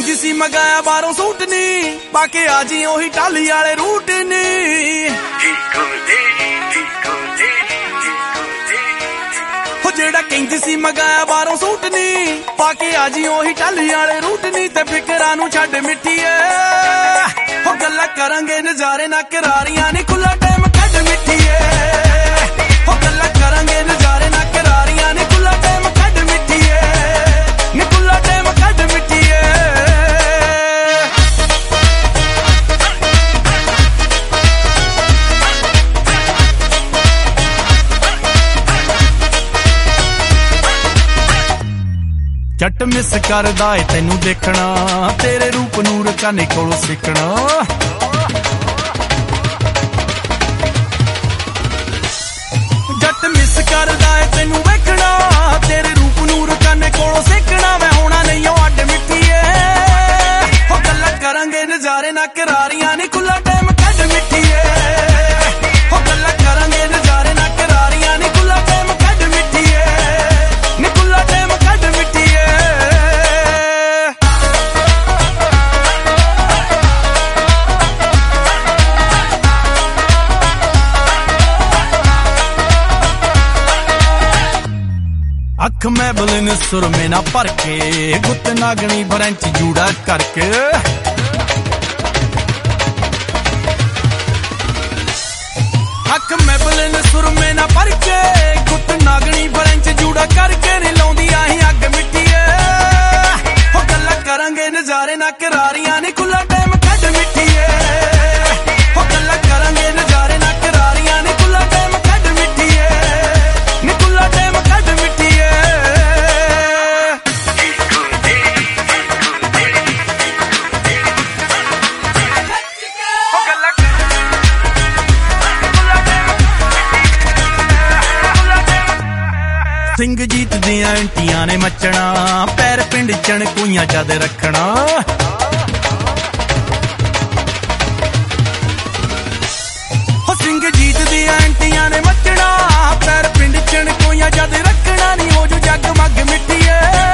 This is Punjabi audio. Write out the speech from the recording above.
ਕਹਿੰਦੀ ਸੀ ਮਗਾਇਆ ਬਾਹਰੋਂ ਸੂਟ ਨੀ ਪਾ ਕੇ ਆ ਜੀ ਉਹੀ ਟਾਲੀ ਵਾਲੇ ਰੂਟ ਨੀ ਹੋ ਜਿਹੜਾ ਕਹਿੰਦੀ ਸੀ ਮਗਾਇਆ ਬਾਹਰੋਂ ਸੂਟ ਨੀ ਪਾ ਕੇ ਆ ਜੀ ਉਹੀ ਟਾਲੀ ਵਾਲੇ ਰੂਟ ਨੀ ਤੇ ਫਿਕਰਾਂ ਨੂੰ ਛੱਡ ਮਿੱਠੀਏ ਹੋ ਗੱਲਾਂ ਕਰਾਂਗੇ ਨਜ਼ਾਰੇ ਨਾ ਕਰਾਰੀਆਂ ਨੀ ਖੁੱਲਾ ਟਾਈਮ ਕੱਢ ਮਿੱਠੀਏ ਹੋ ਗੱਲਾਂ ਕਰਾਂਗੇ ਨਜ਼ਾਰੇ ਨਾ ਕਰਾਰੀਆਂ ਨੀ ਖੁੱਲਾ ਟਾਈਮ ਕੱਢ ਮਿੱਠੀਏ ਨੀ ਖੁੱਲਾ ਟਾਈਮ ਕੱਢ ਮਿੱਠੀਏ ਜੱਟ ਮਿਸ ਕਰਦਾ ਏ ਤੈਨੂੰ ਦੇਖਣਾ ਤੇਰੇ ਰੂਪ ਨੂਰ ਕਾਨੇ ਕੋਲੋਂ ਸਿੱਖਣਾ ਜੱਟ ਮਿਸ ਕਰਦਾ ਏ ਤੈਨੂੰ ਵੇਖਣਾ ਤੇਰੇ ਰੂਪ ਨੂਰ ਕਾਨੇ ਕੋਲੋਂ ਸਿੱਖਣਾ ਮੈਂ ਹੋਣਾ ਨਹੀਂ ਉਹ ਅੱਡ ਮਿੱਠੀਏ ਹੋ ਗੱਲਾਂ ਕਰਾਂਗੇ ਨਜ਼ਾਰੇ ਨਾ ਕਰਾਰੀਆਂ ਨੀ ਖੁੱਲਾ ਟਾਈਮ ਕੱਢ ਮਿੱਠੀਏ ਹੋ ਗੱਲਾਂ ਕਰਾਂਗੇ ਨਜ਼ਾਰੇ ਨਾ ਕਰਾਰੀਆਂ ਨੀ ਖੁੱਲਾ ਟਾਈਮ ਕੱਢ ਮਿੱਠੀਏ ਨੀ ਖੁੱਲਾ ਟਾਈਮ ਕੱਢ ਮਿੱਠੀਏ ਅੱਖ ਮੈਂ ਬਲਨ ਸੁਰਮੇ ਨਾ ਭਰ ਕੇ ਗੁੱਤ ਨਾਗਣੀ ਫਰੈਂਚ ਜੂੜਾ ਕਰਕੇ ਅੱਖ ਮੈਂ ਬਲਨ ਸੁਰਮੇ ਨਾ ਭਰ ਕੇ ਗੁੱਤ ਨਾਗਣੀ ਫਰੈਂਚ ਜੂੜਾ ਕਰਕੇ ਨੀ ਲਾਉਂਦੀ ਆਹੀ ਅੱਗ ਮਿੱਠੀਏ ਹੋ ਗੱਲਾਂ ਕਰਾਂਗੇ ਨਜ਼ਾਰੇ ਨਾ ਕਰਾਰੀਆਂ ਨੀ ਖੁੱਲਾ ਟਾਈਮ ਕੱਢ ਮਿੱਠੀਏ ਹੋ ਗੱਲਾਂ ਕਰਾਂਗੇ ਨਜ਼ਾਰੇ ਨਾ ਕਰਾਰੀਆਂ ਨੀ ਖੁੱਲਾ ਟਾਈਮ ਕੱਢ ਮਿੱਠੀਏ ਨੀ ਖੁੱਲਾ ਟਾਈਮ ਕੱਢ ਮਿੱਠੀਏ ਸਿੰਘ ਜੀਤ ਦੀਆਂ ਆਂਟੀਆਂ ਨੇ ਮੱਚਣਾ ਪੈਰ ਪਿੰਡ ਚਣ ਕੋਈਆਂ ਜਦ ਰੱਖਣਾ ਹੋ ਸਿੰਘ ਜੀਤ ਦੀਆਂ ਆਂਟੀਆਂ ਨੇ ਮੱਚਣਾ ਪੈਰ ਪਿੰਡ ਚਣ ਕੋਈਆਂ ਜਦ ਰੱਖਣਾ ਨੀ ਹੋ ਜੂ ਜੱਗ ਮੱਗ ਮਿੱਠੀਏ